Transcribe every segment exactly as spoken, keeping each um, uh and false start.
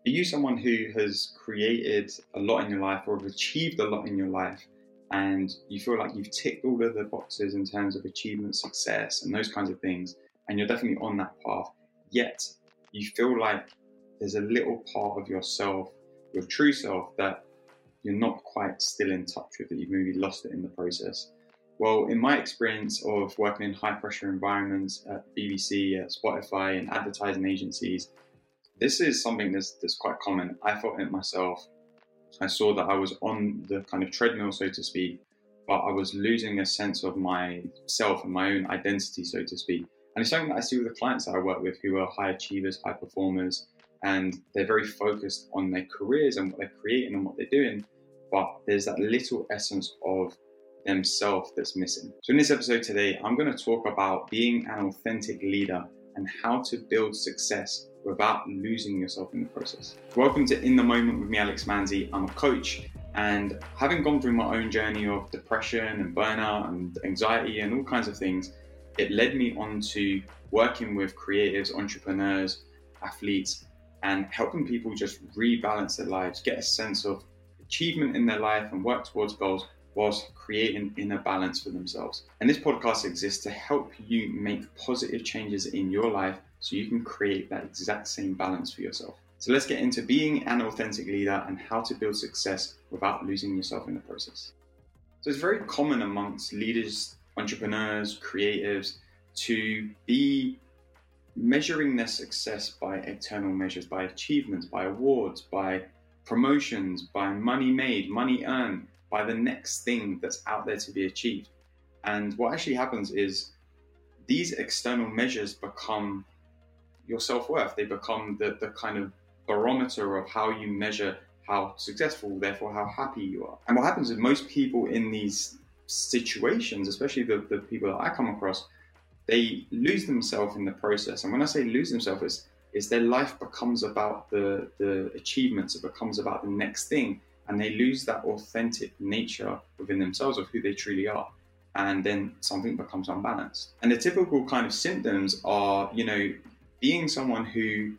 Are you someone who has created a lot in your life or have achieved a lot in your life, and you feel like you've ticked all of the boxes in terms of achievement, success, and those kinds of things, and you're definitely on that path, yet you feel like there's a little part of yourself, your true self, that you're not quite still in touch with, that you've maybe lost it in the process? Well, in my experience of working in high pressure environments at B B C, at Spotify, and advertising agencies, this is something that's, that's quite common. I felt it myself. I saw that I was on the kind of treadmill, so to speak, but I was losing a sense of myself and my own identity, so to speak. And it's something that I see with the clients that I work with who are high achievers, high performers, and they're very focused on their careers and what they're creating and what they're doing, but there's that little essence of themselves that's missing. So in this episode today, I'm going to talk about being an authentic leader and how to build success without losing yourself in the process. Welcome to In the Moment with me, Alex Manzi. I'm a coach, and having gone through my own journey of depression and burnout and anxiety and all kinds of things, it led me on to working with creatives, entrepreneurs, athletes, and helping people just rebalance their lives, get a sense of achievement in their life and work towards goals whilst creating inner balance for themselves. And this podcast exists to help you make positive changes in your life so you can create that exact same balance for yourself. So let's get into being an authentic leader and how to build success without losing yourself in the process. So it's very common amongst leaders, entrepreneurs, creatives to be measuring their success by external measures, by achievements, by awards, by promotions, by money made, money earned, by the next thing that's out there to be achieved. And what actually happens is these external measures become your self-worth. They become the, the kind of barometer of how you measure how successful, therefore how happy you are. And what happens is most people in these situations, especially the, the people that I come across, they lose themselves in the process. And when I say lose themselves, it's, it's their life becomes about the, the achievements, it becomes about the next thing, and they lose that authentic nature within themselves of who they truly are. And then something becomes unbalanced. And the typical kind of symptoms are, you know, being someone who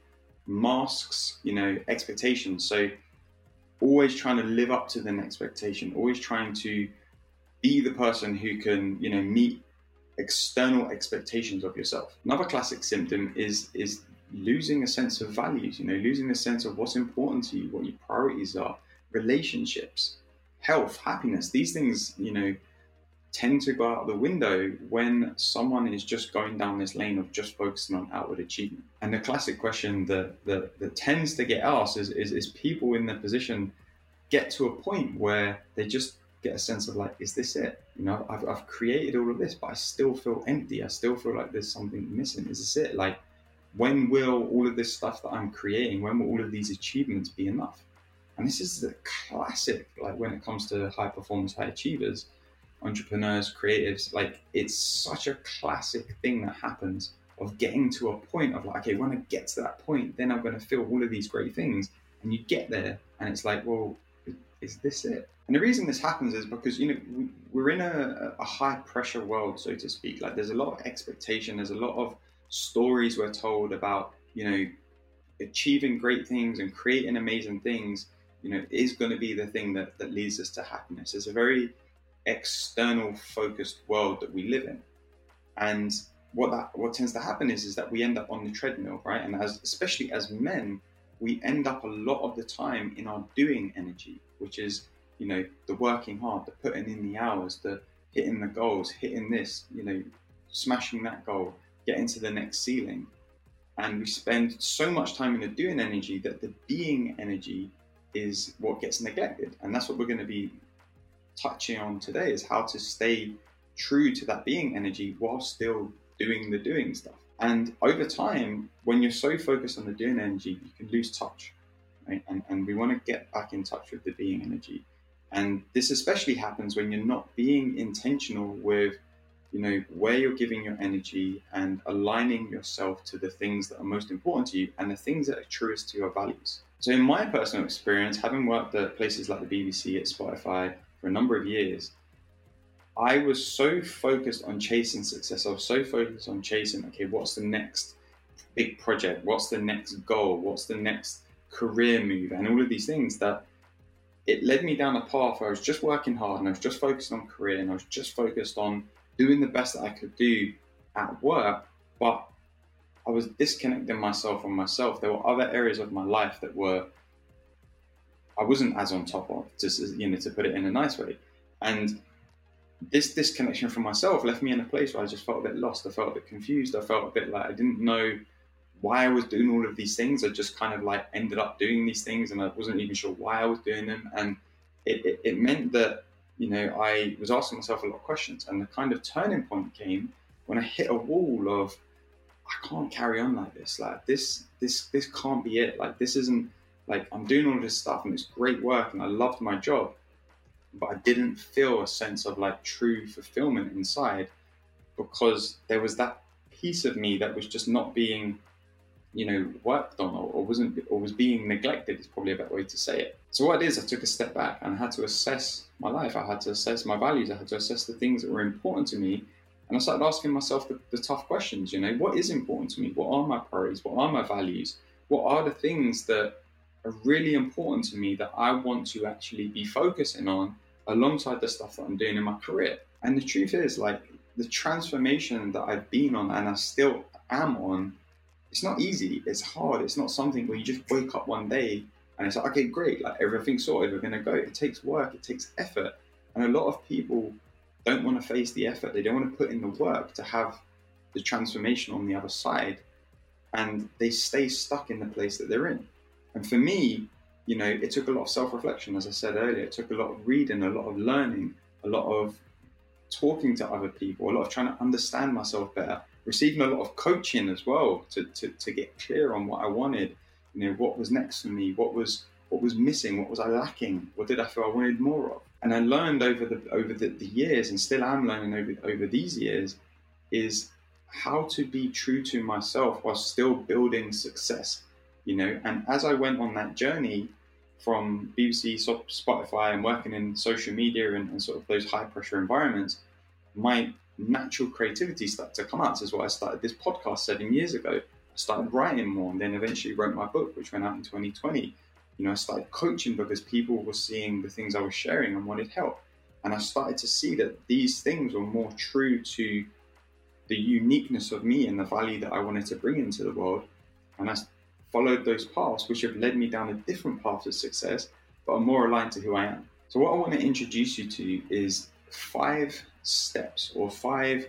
masks, you know, expectations. So always trying to live up to an expectation, always trying to be the person who can, you know, meet external expectations of yourself. Another classic symptom is is losing a sense of values, you know, losing a sense of what's important to you, what your priorities are, relationships, health, happiness. These things, you know, tend to go out the window when someone is just going down this lane of just focusing on outward achievement. And the classic question that that, that tends to get asked is, is is people in their position get to a point where they just get a sense of like, is this it? You know, I've, I've created all of this, but I still feel empty. I still feel like there's something missing. Is this it? Like, when will all of this stuff that I'm creating, when will all of these achievements be enough? And this is the classic, like when it comes to high performance, high achievers, entrepreneurs, creatives, like it's such a classic thing that happens of getting to a point of like, okay, when I get to that point, then I'm going to feel all of these great things. And you get there and it's like, well, is this it? And the reason this happens is because, you know, we're in a, a high pressure world, so to speak. Like there's a lot of expectation. There's a lot of stories we're told about, you know, achieving great things and creating amazing things, you know, is going to be the thing that, that leads us to happiness. It's a very external focused world that we live in. And what that what tends to happen is, is that we end up on the treadmill, right? And as especially as men, we end up a lot of the time in our doing energy, which is, you know, the working hard, the putting in the hours, the hitting the goals, hitting this, you know, smashing that goal, getting to the next ceiling. And we spend so much time in the doing energy that the being energy is what gets neglected. And that's what we're going to be touching on today, is how to stay true to that being energy while still doing the doing stuff. And over time, when you're so focused on the doing energy, you can lose touch, right? And, and we want to get back in touch with the being energy. And this especially happens when you're not being intentional with, you know, where you're giving your energy and aligning yourself to the things that are most important to you and the things that are truest to your values. So in my personal experience, having worked at places like the B B C, at Spotify for a number of years, I was so focused on chasing success. I was so focused on chasing, okay, what's the next big project? What's the next goal? What's the next career move and all of these things, that it led me down a path where I was just working hard and I was just focused on career and I was just focused on doing the best that I could do at work, but I was disconnecting myself from myself. There were other areas of my life that were, I wasn't as on top of, just, you know, to put it in a nice way. And this disconnection from myself left me in a place where I just felt a bit lost. I felt a bit confused. I felt a bit like I didn't know why I was doing all of these things. I just kind of like ended up doing these things and I wasn't even sure why I was doing them. And it, it, it meant that, you know, I was asking myself a lot of questions, and the kind of turning point came when I hit a wall of, I can't carry on like this. Like this, this, this can't be it. Like this isn't, like I'm doing all this stuff and it's great work and I loved my job, but I didn't feel a sense of like true fulfillment inside, because there was that piece of me that was just not being, you know, worked on, or, or wasn't, or was being neglected is probably a better way to say it. So what it is, I took a step back and I had to assess my life. I had to assess my values. I had to assess the things that were important to me. And I started asking myself the, the tough questions, you know, what is important to me? What are my priorities? What are my values? What are the things that are really important to me that I want to actually be focusing on alongside the stuff that I'm doing in my career? And the truth is, like, the transformation that I've been on and I still am on, it's not easy. It's hard. It's not something where you just wake up one day and it's like, okay, great, like everything's sorted, we're going to go. It takes work. It takes effort. And a lot of people don't want to face the effort. They don't want to put in the work to have the transformation on the other side. And they stay stuck in the place that they're in. And for me, you know, it took a lot of self-reflection, as I said earlier. It took a lot of reading, a lot of learning, a lot of talking to other people, a lot of trying to understand myself better, receiving a lot of coaching as well to, to, to get clear on what I wanted, you know, what was next for me, what was what was missing, what was I lacking, what did I feel I wanted more of. And I learned over the over the, the years, and still am learning over over these years, is how to be true to myself while still building success, you know. And as I went on that journey from B B C, Spotify, and working in social media and, and sort of those high pressure environments, my natural creativity started to come out. This is why I started this podcast seven years ago. I started writing more, and then eventually wrote my book, which went out in twenty twenty. You know, I started coaching because people were seeing the things I was sharing and wanted help. And I started to see that these things were more true to the uniqueness of me and the value that I wanted to bring into the world. And I followed those paths, which have led me down a different path of success, but are more aligned to who I am. So what I want to introduce you to is five steps or five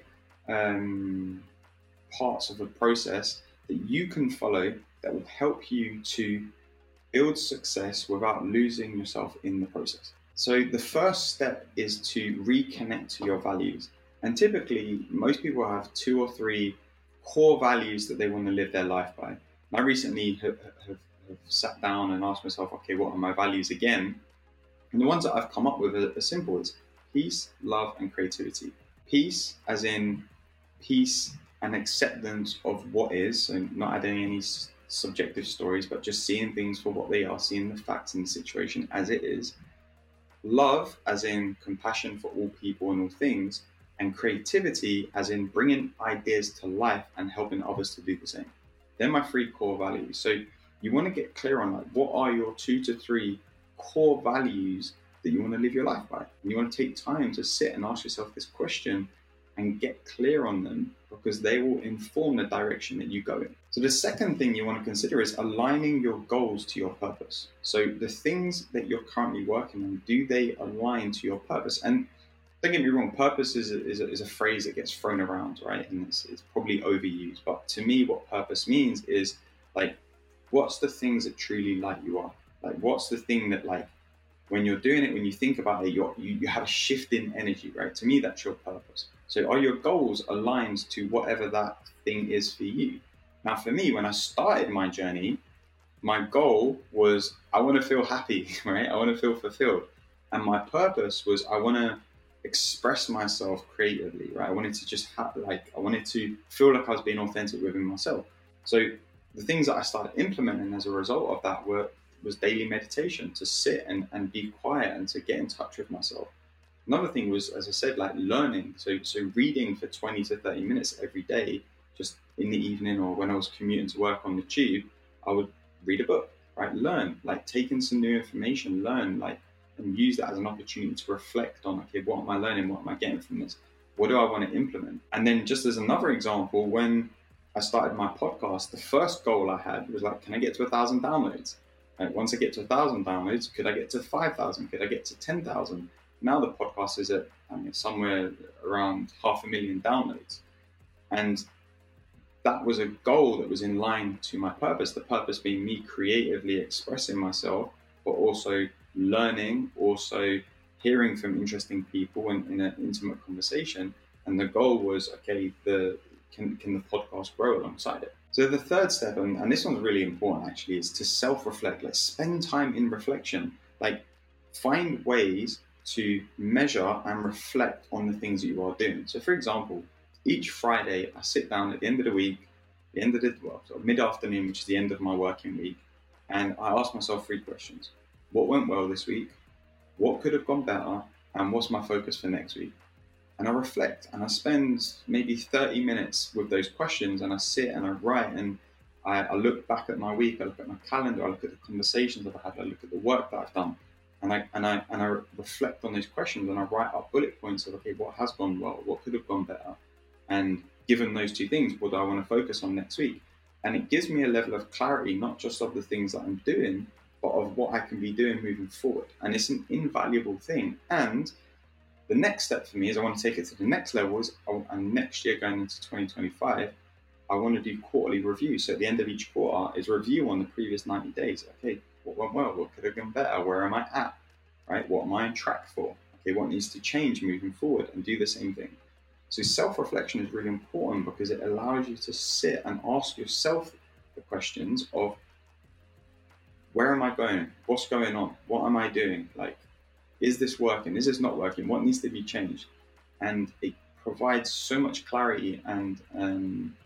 um, parts of a process that you can follow that will help you to build success without losing yourself in the process. So the first step is to reconnect to your values. And typically, most people have two or three core values that they want to live their life by. And I recently have, have, have sat down and asked myself, okay, what are my values again? And the ones that I've come up with are, are simple. It's peace, love, and creativity. Peace, as in peace and acceptance of what is, so not adding any subjective stories, but just seeing things for what they are, seeing the facts in the situation as it is. Love, as in compassion for all people and all things, and creativity, as in bringing ideas to life and helping others to do the same. They're my three core values. So you want to get clear on, like, what are your two to three core values that you want to live your life by? And you want to take time to sit and ask yourself this question and get clear on them, because they will inform the direction that you go in. So the second thing you want to consider is aligning your goals to your purpose. So the things that you're currently working on, do they align to your purpose? And don't get me wrong, purpose is a, is a, is a phrase that gets thrown around, right? And it's, it's probably overused. But to me, what purpose means is, like, what's the things that truly light you up? Like, what's the thing that, like, when you're doing it, when you think about it, you're, you, you have a shift in energy, right? To me, that's your purpose. So are your goals aligned to whatever that thing is for you? Now, for me, when I started my journey, my goal was, I want to feel happy, right? I want to feel fulfilled. And my purpose was, I want to express myself creatively, right? I wanted to just have, like, I wanted to feel like I was being authentic within myself. So the things that I started implementing as a result of that were was daily meditation, to sit and, and be quiet and to get in touch with myself. Another thing was, as I said, like learning. So so reading for twenty to thirty minutes every day, just in the evening or when I was commuting to work on the tube, I would read a book. right? Learn, like take in some new information, learn, like, and use that as an opportunity to reflect on, okay, what am I learning? What am I getting from this? What do I want to implement? And then just as another example, when I started my podcast, the first goal I had was like, can I get to a thousand downloads? Like, once I get to a thousand downloads, could I get to five thousand? Could I get to ten thousand? Now the podcast is at, I mean, somewhere around half a million downloads. And that was a goal that was in line to my purpose. The purpose being me creatively expressing myself, but also learning, also hearing from interesting people in, in an intimate conversation. And the goal was, okay, the can, can the podcast grow alongside it? So the third step, and, and this one's really important actually, is to self-reflect. Like, spend time in reflection. Like, find ways to measure and reflect on the things that you are doing. So for example, each Friday I sit down at the end of the week, the end of the well, sort of mid-afternoon, which is the end of my working week, and I ask myself three questions. What went well this week? What could have gone better? And what's my focus for next week? And I reflect, and I spend maybe thirty minutes with those questions, and I sit and I write, and I, I look back at my week, I look at my calendar, I look at the conversations I've had, I look at the work that I've done, and I and I and I reflect on those questions, and I write up bullet points of, okay, what has gone well, what could have gone better, and given those two things, what do I want to focus on next week? And it gives me a level of clarity, not just of the things that I'm doing, but of what I can be doing moving forward. And it's an invaluable thing. And the next step for me is I want to take it to the next level. Is, and next year, going into twenty twenty-five, I want to do quarterly reviews. So at the end of each quarter is review on the previous ninety days. Okay, what went well? What could have gone better? Where am I at? Right? What am I on track for? Okay, what needs to change moving forward? And do the same thing. So self-reflection is really important because it allows you to sit and ask yourself the questions of, where am I going? What's going on? What am I doing? Like, is this working? Is this not working? What needs to be changed? And it provides so much clarity and um,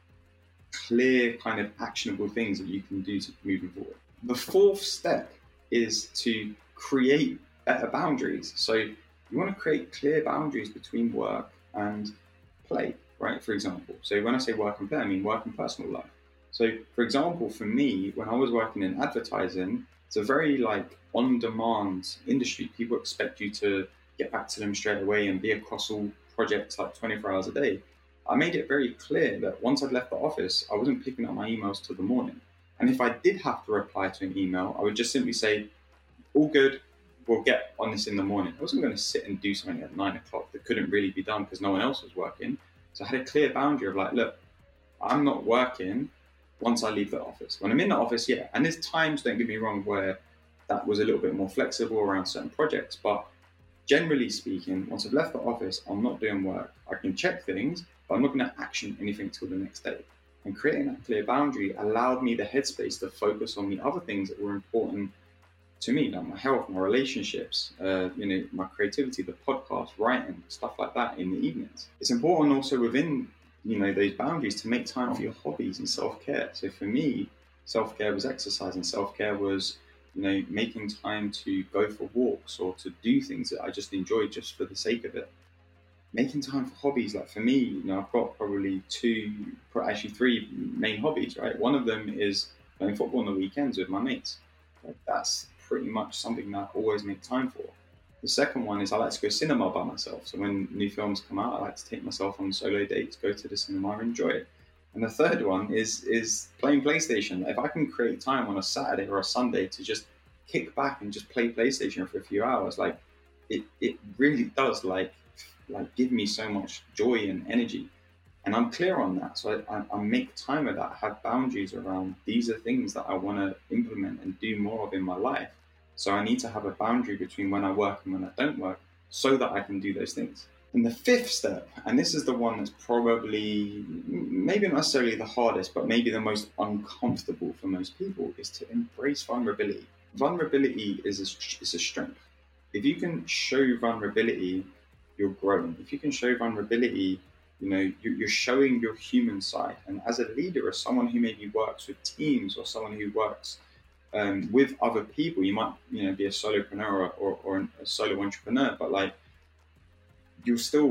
clear kind of actionable things that you can do to moving forward. The fourth step is to create better boundaries. So you want to create clear boundaries between work and play, right? For example, so when I say work and play, I mean work and personal life. So for example, for me, when I was working in advertising, it's a very like on-demand industry. People expect you to get back to them straight away and be across all projects like twenty-four hours a day. I made it very clear that once I'd left the office, I wasn't picking up my emails till the morning. And if I did have to reply to an email, I would just simply say, all good, we'll get on this in the morning. I wasn't going to sit and do something at nine o'clock that couldn't really be done because no one else was working. So I had a clear boundary of like, look, I'm not working once I leave the office. When I'm in the office, yeah. And there's times, don't get me wrong, where that was a little bit more flexible around certain projects. But generally speaking, once I've left the office, I'm not doing work. I can check things, but I'm not going to action anything till the next day. And creating that clear boundary allowed me the headspace to focus on the other things that were important to me, like my health, my relationships, uh, you know, my creativity, the podcast, writing, stuff like that in the evenings. It's important also within, you know, those boundaries to make time for your hobbies and self-care. So for me, self-care was exercise, and self-care was, you know, making time to go for walks or to do things that I just enjoyed just for the sake of it. Making time for hobbies, like for me, you know, I've got probably two, actually three main hobbies, right? One of them is playing football on the weekends with my mates. Like, that's pretty much something that I always make time for. The second one is I like to go cinema by myself. So when new films come out, I like to take myself on solo dates, go to the cinema and enjoy it. And the third one is is playing PlayStation. If I can create time on a Saturday or a Sunday to just kick back and just play PlayStation for a few hours, like it, it really does like like give me so much joy and energy. And I'm clear on that. So I, I, I make time of that. I have boundaries around these are things that I want to implement and do more of in my life. So I need to have a boundary between when I work and when I don't work so that I can do those things. And the fifth step, and this is the one that's probably maybe not necessarily the hardest, but maybe the most uncomfortable for most people, is to embrace vulnerability. Vulnerability is a, is a strength. If you can show vulnerability, you're growing. If you can show vulnerability, you know, you're showing your human side. And as a leader, as someone who maybe works with teams or someone who works um, with other people, you might, you know, be a solopreneur or, or a solo entrepreneur, but like, you're still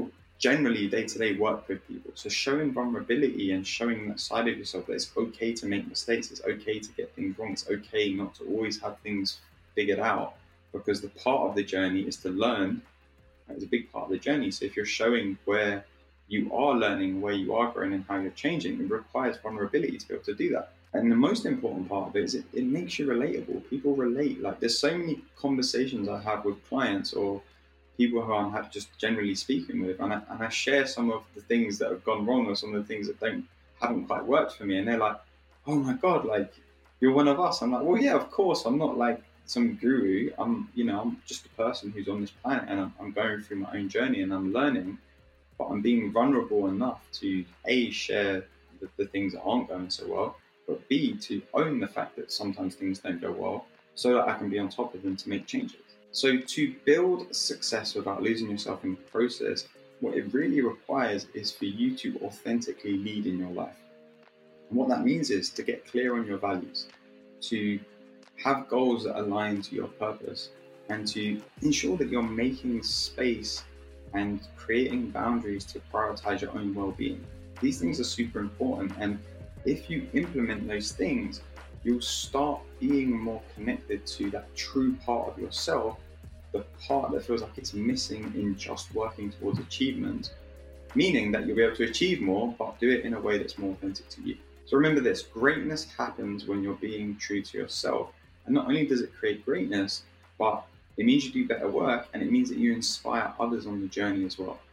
generally day-to-day work with people. So showing vulnerability and showing that side of yourself, that it's okay to make mistakes, it's okay to get things wrong, it's okay not to always have things figured out, because the part of the journey is to learn. It's a big part of the journey. So if you're showing where you are learning, where you are growing and how you're changing, it requires vulnerability to be able to do that. And the most important part of it is it, it makes you relatable. People relate. Like, there's so many conversations I have with clients or people who I'm just generally speaking with, and I, and I share some of the things that have gone wrong or some of the things that don't haven't quite worked for me, and they're like, "Oh my God, like you're one of us." I'm like, "Well, yeah, of course. I'm not like some guru. I'm, you know, I'm just a person who's on this planet, and I'm, I'm going through my own journey, and I'm learning, but I'm being vulnerable enough to A, share the, the things that aren't going so well, but B, to own the fact that sometimes things don't go well, so that I can be on top of them to make changes." So to build success without losing yourself in the process, what it really requires is for you to authentically lead in your life. And what that means is to get clear on your values, to have goals that align to your purpose, and to ensure that you're making space and creating boundaries to prioritize your own well-being. These things are super important, and if you implement those things, you'll start being more connected to that true part of yourself, the part that feels like it's missing in just working towards achievement, meaning that you'll be able to achieve more, but do it in a way that's more authentic to you. So remember this, greatness happens when you're being true to yourself. And not only does it create greatness, but it means you do better work, and it means that you inspire others on the journey as well.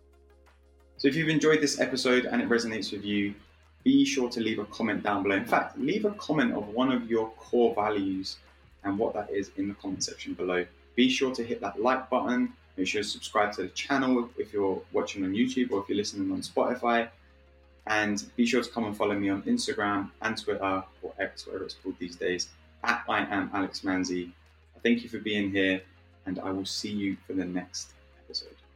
So if you've enjoyed this episode and it resonates with you, be sure to leave a comment down below. In fact, leave a comment of one of your core values and what that is in the comment section below. Be sure to hit that like button. Make sure to subscribe to the channel if you're watching on YouTube or if you're listening on Spotify. And be sure to come and follow me on Instagram and Twitter, or X, whatever it's called these days, at I am Alex Manzi. Thank you for being here, and I will see you for the next episode.